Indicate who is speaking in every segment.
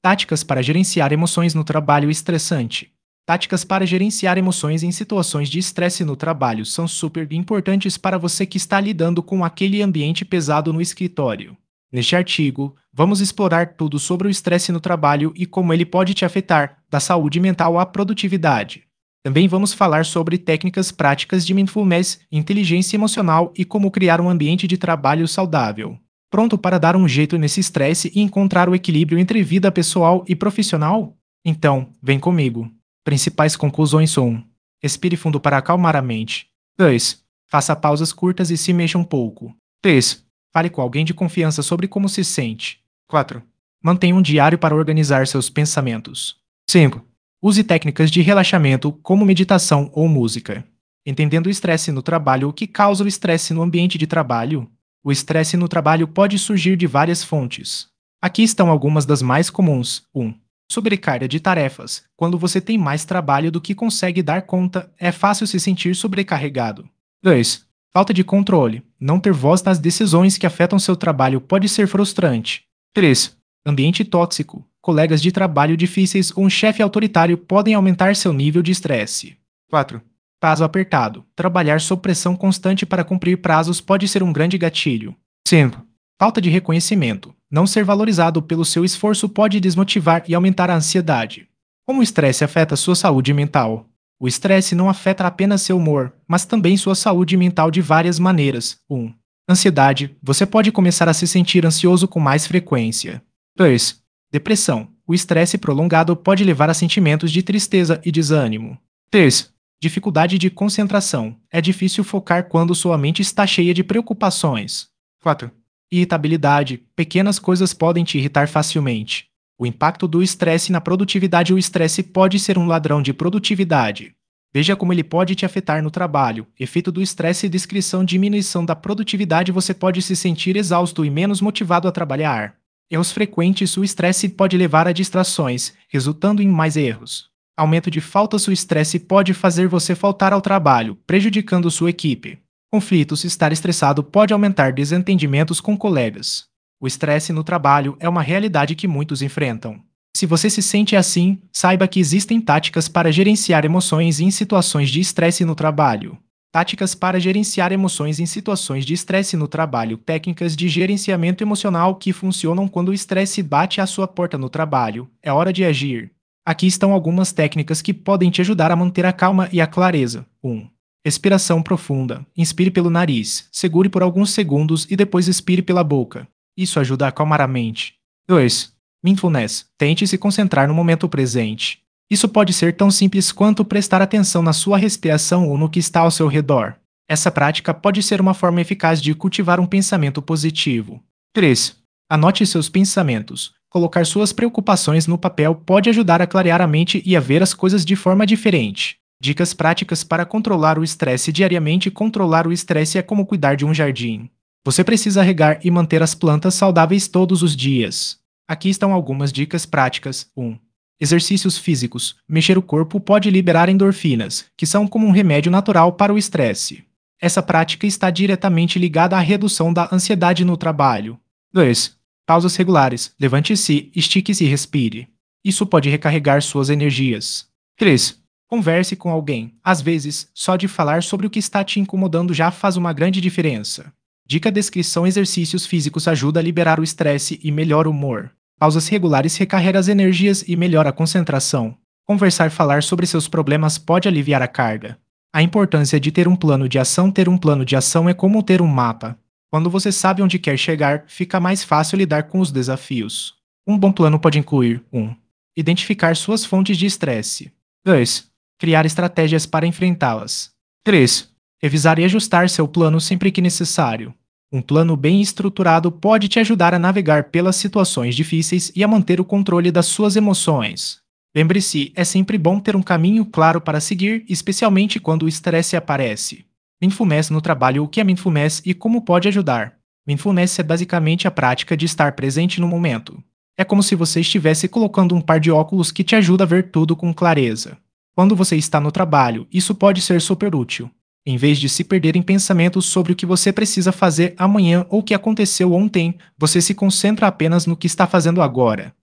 Speaker 1: Táticas para gerenciar emoções no trabalho estressante. Táticas para gerenciar emoções em situações de estresse no trabalho são super importantes para você que está lidando com aquele ambiente pesado no escritório. Neste artigo, vamos explorar tudo sobre o estresse no trabalho e como ele pode te afetar, da saúde mental à produtividade. Também vamos falar sobre técnicas práticas de mindfulness, inteligência emocional e como criar um ambiente de trabalho saudável. Pronto para dar um jeito nesse estresse e encontrar o equilíbrio entre vida pessoal e profissional? Então, vem comigo. Principais conclusões: 1. Respire fundo para acalmar a mente. 2. Faça pausas curtas e se mexa um pouco. 3. Fale com alguém de confiança sobre como se sente. 4. Mantenha um diário para organizar seus pensamentos. 5. Use técnicas de relaxamento, como meditação ou música. Entendendo o estresse no trabalho, o que causa o estresse no ambiente de trabalho? O estresse no trabalho pode surgir de várias fontes. Aqui estão algumas das mais comuns. 1. Sobrecarga de tarefas. Quando você tem mais trabalho do que consegue dar conta, é fácil se sentir sobrecarregado. 2. Falta de controle. Não ter voz nas decisões que afetam seu trabalho pode ser frustrante. 3. Ambiente tóxico. Colegas de trabalho difíceis ou um chefe autoritário podem aumentar seu nível de estresse. 4. Prazo apertado. Trabalhar sob pressão constante para cumprir prazos pode ser um grande gatilho. 5. Falta de reconhecimento. Não ser valorizado pelo seu esforço pode desmotivar e aumentar a ansiedade. Como o estresse afeta sua saúde mental? O estresse não afeta apenas seu humor, mas também sua saúde mental de várias maneiras. 1. Ansiedade. Você pode começar a se sentir ansioso com mais frequência. 2. Depressão. O estresse prolongado pode levar a sentimentos de tristeza e desânimo. 3. Dificuldade de concentração. É difícil focar quando sua mente está cheia de preocupações. 4. Irritabilidade. Pequenas coisas podem te irritar facilmente. O impacto do estresse na produtividade. O estresse pode ser um ladrão de produtividade. Veja como ele pode te afetar no trabalho. Efeito do estresse e descrição: diminuição da produtividade. Você pode se sentir exausto e menos motivado a trabalhar. Erros frequentes. O estresse pode levar a distrações, resultando em mais erros. Aumento de faltas. O estresse pode fazer você faltar ao trabalho, prejudicando sua equipe. Conflitos. Estar estressado pode aumentar desentendimentos com colegas. O estresse no trabalho é uma realidade que muitos enfrentam. Se você se sente assim, saiba que existem táticas para gerenciar emoções em situações de estresse no trabalho. Táticas para gerenciar emoções em situações de estresse no trabalho. Técnicas de gerenciamento emocional que funcionam quando o estresse bate à sua porta no trabalho. É hora de agir. Aqui estão algumas técnicas que podem te ajudar a manter a calma e a clareza. 1. Respiração profunda. Inspire pelo nariz, segure por alguns segundos e depois expire pela boca. Isso ajuda a acalmar a mente. 2. Mindfulness. Tente se concentrar no momento presente. Isso pode ser tão simples quanto prestar atenção na sua respiração ou no que está ao seu redor. Essa prática pode ser uma forma eficaz de cultivar um pensamento positivo. 3. Anote seus pensamentos. Colocar suas preocupações no papel pode ajudar a clarear a mente e a ver as coisas de forma diferente. Dicas práticas para controlar o estresse diariamente. Controlar o estresse é como cuidar de um jardim. Você precisa regar e manter as plantas saudáveis todos os dias. Aqui estão algumas dicas práticas. 1. Exercícios físicos. Mexer o corpo pode liberar endorfinas, que são como um remédio natural para o estresse. Essa prática está diretamente ligada à redução da ansiedade no trabalho. 2. Pausas regulares. Levante-se, estique-se e respire. Isso pode recarregar suas energias. 3. Converse com alguém. Às vezes, só de falar sobre o que está te incomodando já faz uma grande diferença. Dica: descrição: exercícios físicos ajuda a liberar o estresse e melhora o humor. Pausas regulares recarrega as energias e melhora a concentração. Conversar: falar sobre seus problemas pode aliviar a carga. A importância de ter um plano de ação. Ter um plano de ação é como ter um mapa. Quando você sabe onde quer chegar, fica mais fácil lidar com os desafios. Um bom plano pode incluir: 1. Identificar suas fontes de estresse. 2. Criar estratégias para enfrentá-las. 3. Revisar e ajustar seu plano sempre que necessário. Um plano bem estruturado pode te ajudar a navegar pelas situações difíceis e a manter o controle das suas emoções. Lembre-se, é sempre bom ter um caminho claro para seguir, especialmente quando o estresse aparece. Mindfulness no trabalho. O que é Mindfulness e como pode ajudar? Mindfulness é basicamente a prática de estar presente no momento. É como se você estivesse colocando um par de óculos que te ajuda a ver tudo com clareza. Quando você está no trabalho, isso pode ser super útil. Em vez de se perder em pensamentos sobre o que você precisa fazer amanhã ou o que aconteceu ontem, você se concentra apenas no que está fazendo agora.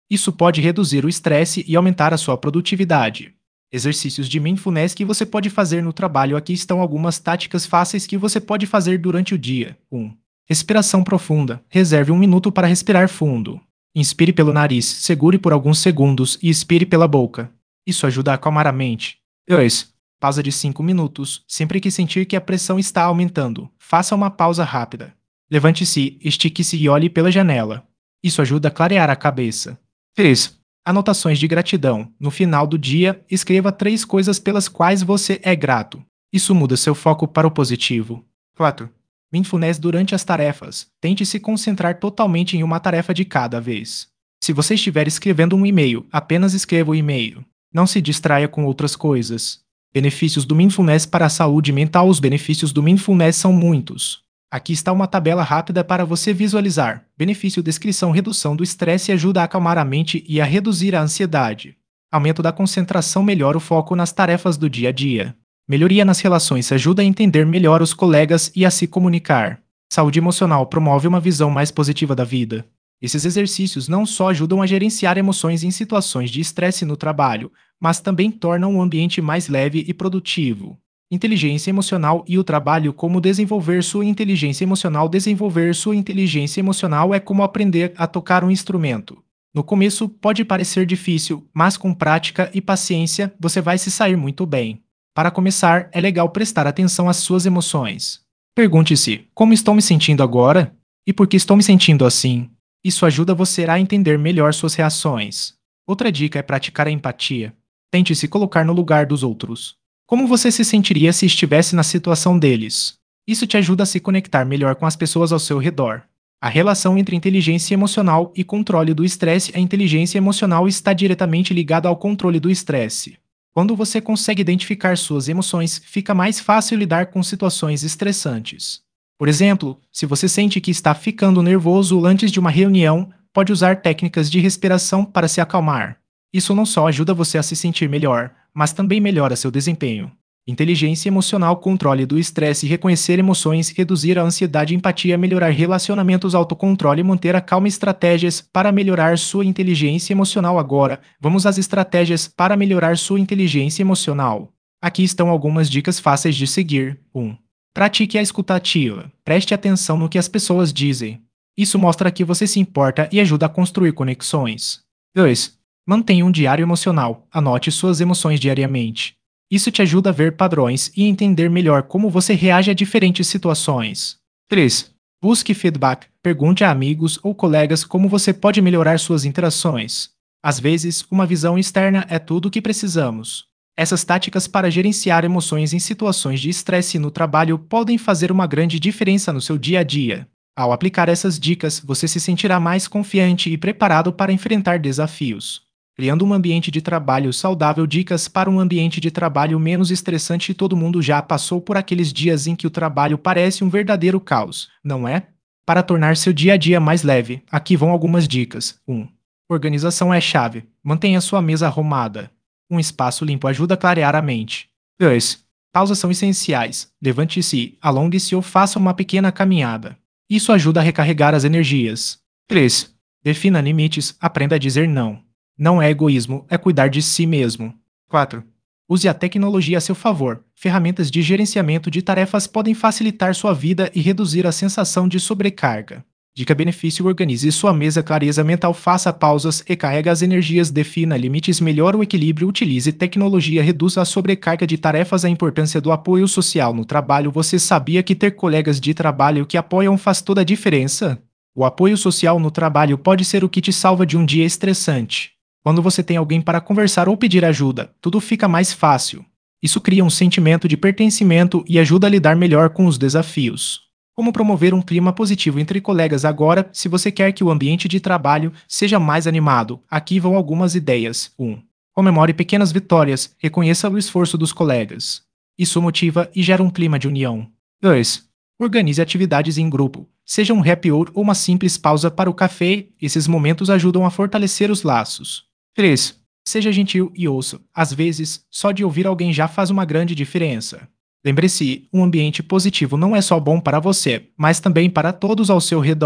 Speaker 1: Isso pode reduzir o estresse e aumentar a sua produtividade. Exercícios de mindfulness que você pode fazer no trabalho. Aqui estão algumas táticas fáceis que você pode fazer durante o dia. 1. Respiração profunda. Reserve 1 minuto para respirar fundo. Inspire pelo nariz, segure por alguns segundos e expire pela boca. Isso ajuda a acalmar a mente. 2. Pausa de 5 minutos. Sempre que sentir que a pressão está aumentando, faça uma pausa rápida. Levante-se, estique-se e olhe pela janela. Isso ajuda a clarear a cabeça. 3. Anotações de gratidão. No final do dia, escreva 3 coisas pelas quais você é grato. Isso muda seu foco para o positivo. 4. Mindfulness durante as tarefas. Tente se concentrar totalmente em uma tarefa de cada vez. Se você estiver escrevendo um e-mail, apenas escreva o e-mail. Não se distraia com outras coisas. Benefícios do Mindfulness para a saúde mental. Os benefícios do Mindfulness são muitos. Aqui está uma tabela rápida para você visualizar. Benefício: descrição, redução do estresse, ajuda a acalmar a mente e a reduzir a ansiedade. Aumento da concentração, melhora o foco nas tarefas do dia a dia. Melhoria nas relações, ajuda a entender melhor os colegas e a se comunicar. Saúde emocional, promove uma visão mais positiva da vida. Esses exercícios não só ajudam a gerenciar emoções em situações de estresse no trabalho, mas também tornam o ambiente mais leve e produtivo. Inteligência emocional e o trabalho. Como desenvolver sua inteligência emocional? Desenvolver sua inteligência emocional é como aprender a tocar um instrumento. No começo pode parecer difícil, mas com prática e paciência você vai se sair muito bem. Para começar, é legal prestar atenção às suas emoções. Pergunte-se: como estou me sentindo agora? E por que estou me sentindo assim? Isso ajuda você a entender melhor suas reações. Outra dica é praticar a empatia. Tente se colocar no lugar dos outros. Como você se sentiria se estivesse na situação deles? Isso te ajuda a se conectar melhor com as pessoas ao seu redor. A relação entre inteligência emocional e controle do estresse. A inteligência emocional está diretamente ligada ao controle do estresse. Quando você consegue identificar suas emoções, fica mais fácil lidar com situações estressantes. Por exemplo, se você sente que está ficando nervoso antes de uma reunião, pode usar técnicas de respiração para se acalmar. Isso não só ajuda você a se sentir melhor, mas também melhora seu desempenho. Inteligência emocional, controle do estresse, reconhecer emoções, reduzir a ansiedade, empatia, melhorar relacionamentos, autocontrole, manter a calma, estratégias para melhorar sua inteligência emocional. Agora, vamos às estratégias para melhorar sua inteligência emocional. Aqui estão algumas dicas fáceis de seguir. 1. Pratique a escuta ativa. Preste atenção no que as pessoas dizem. Isso mostra que você se importa e ajuda a construir conexões. 2. Mantenha um diário emocional. Anote suas emoções diariamente. Isso te ajuda a ver padrões e entender melhor como você reage a diferentes situações. 3. Busque feedback. Pergunte a amigos ou colegas como você pode melhorar suas interações. Às vezes, uma visão externa é tudo o que precisamos. Essas táticas para gerenciar emoções em situações de estresse no trabalho podem fazer uma grande diferença no seu dia a dia. Ao aplicar essas dicas, você se sentirá mais confiante e preparado para enfrentar desafios. Criando um ambiente de trabalho saudável. Dicas para um ambiente de trabalho menos estressante. Todo mundo já passou por aqueles dias em que o trabalho parece um verdadeiro caos, não é? Para tornar seu dia a dia mais leve, aqui vão algumas dicas. 1. Organização é chave. Mantenha sua mesa arrumada. Um espaço limpo ajuda a clarear a mente. 2. Pausas são essenciais. Levante-se, alongue-se ou faça uma pequena caminhada. Isso ajuda a recarregar as energias. 3. Defina limites. Aprenda a dizer não. Não é egoísmo, é cuidar de si mesmo. 4. Use a tecnologia a seu favor. Ferramentas de gerenciamento de tarefas podem facilitar sua vida e reduzir a sensação de sobrecarga. Dica: benefício: organize sua mesa, clareza mental, faça pausas, recarrega as energias, defina limites, melhora o equilíbrio, utilize tecnologia, reduza a sobrecarga de tarefas. A importância do apoio social no trabalho. Você sabia que ter colegas de trabalho que apoiam faz toda a diferença? O apoio social no trabalho pode ser o que te salva de um dia estressante. Quando você tem alguém para conversar ou pedir ajuda, tudo fica mais fácil. Isso cria um sentimento de pertencimento e ajuda a lidar melhor com os desafios. Como promover um clima positivo entre colegas? Agora, se você quer que o ambiente de trabalho seja mais animado, aqui vão algumas ideias. 1. Comemore pequenas vitórias, reconheça o esforço dos colegas. Isso motiva e gera um clima de união. 2. Organize atividades em grupo. Seja um happy hour ou uma simples pausa para o café, esses momentos ajudam a fortalecer os laços. 3. Seja gentil e ouça. Às vezes, só de ouvir alguém já faz uma grande diferença. Lembre-se, um ambiente positivo não é só bom para você, mas também para todos ao seu redor.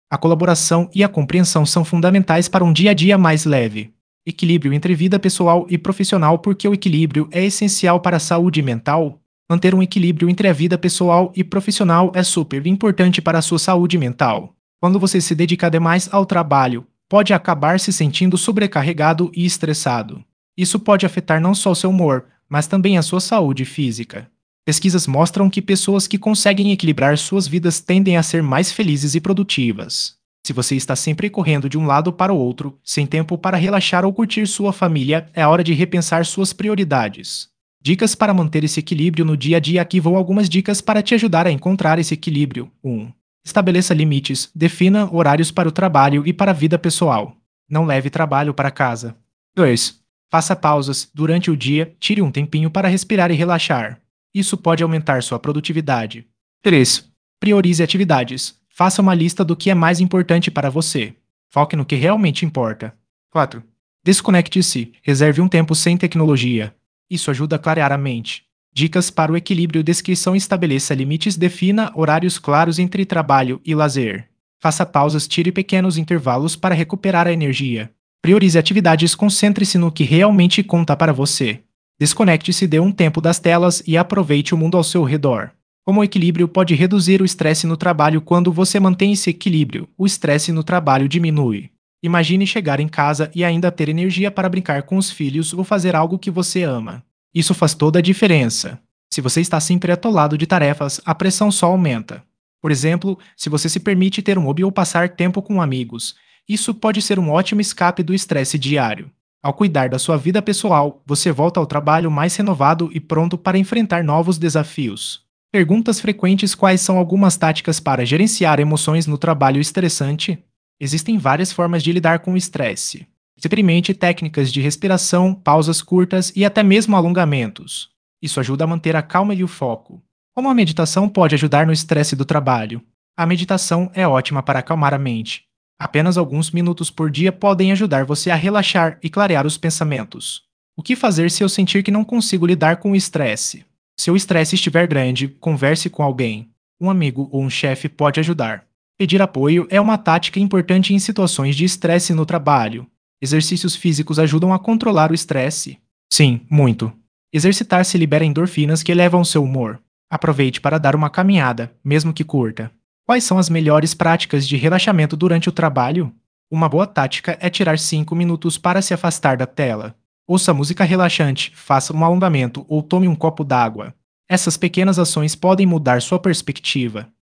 Speaker 1: A colaboração e a compreensão são fundamentais para um dia a dia mais leve. Equilíbrio entre vida pessoal e profissional, porque o equilíbrio é essencial para a saúde mental. Manter um equilíbrio entre a vida pessoal e profissional é super importante para a sua saúde mental. Quando você se dedica demais ao trabalho, pode acabar se sentindo sobrecarregado e estressado. Isso pode afetar não só o seu humor, mas também a sua saúde física. Pesquisas mostram que pessoas que conseguem equilibrar suas vidas tendem a ser mais felizes e produtivas. Se você está sempre correndo de um lado para o outro, sem tempo para relaxar ou curtir sua família, é hora de repensar suas prioridades. Dicas para manter esse equilíbrio no dia a dia. Aqui vão algumas dicas para te ajudar a encontrar esse equilíbrio. 1. Estabeleça limites. Defina horários para o trabalho e para a vida pessoal. Não leve trabalho para casa. 2. Faça pausas. Durante o dia, tire um tempinho para respirar e relaxar. Isso pode aumentar sua produtividade. 3. Priorize atividades. Faça uma lista do que é mais importante para você. Foque no que realmente importa. 4. Desconecte-se. Reserve um tempo sem tecnologia. Isso ajuda a clarear a mente. Dicas para o equilíbrio. Descrição. Estabeleça limites. Defina horários claros entre trabalho e lazer. Faça pausas. Tire pequenos intervalos para recuperar a energia. Priorize atividades. Concentre-se no que realmente conta para você. Desconecte-se, dê um tempo das telas e aproveite o mundo ao seu redor. Como o equilíbrio pode reduzir o estresse no trabalho. Quando você mantém esse equilíbrio, o estresse no trabalho diminui. Imagine chegar em casa e ainda ter energia para brincar com os filhos ou fazer algo que você ama. Isso faz toda a diferença. Se você está sempre atolado de tarefas, a pressão só aumenta. Por exemplo, se você se permite ter um hobby ou passar tempo com amigos, isso pode ser um ótimo escape do estresse diário. Ao cuidar da sua vida pessoal, você volta ao trabalho mais renovado e pronto para enfrentar novos desafios. Perguntas frequentes. Quais são algumas táticas para gerenciar emoções no trabalho estressante? Existem várias formas de lidar com o estresse. Experimente técnicas de respiração, pausas curtas e até mesmo alongamentos. Isso ajuda a manter a calma e o foco. Como a meditação pode ajudar no estresse do trabalho? A meditação é ótima para acalmar a mente. Apenas alguns minutos por dia podem ajudar você a relaxar e clarear os pensamentos. O que fazer se eu sentir que não consigo lidar com o estresse? Se o estresse estiver grande, converse com alguém. Um amigo ou um chefe pode ajudar. Pedir apoio é uma tática importante em situações de estresse no trabalho. Exercícios físicos ajudam a controlar o estresse. Sim, muito. Exercitar-se libera endorfinas que elevam o seu humor. Aproveite para dar uma caminhada, mesmo que curta. Quais são as melhores práticas de relaxamento durante o trabalho? Uma boa tática é tirar 5 minutos para se afastar da tela. Ouça música relaxante, faça um alongamento ou tome um copo d'água. Essas pequenas ações podem mudar sua perspectiva.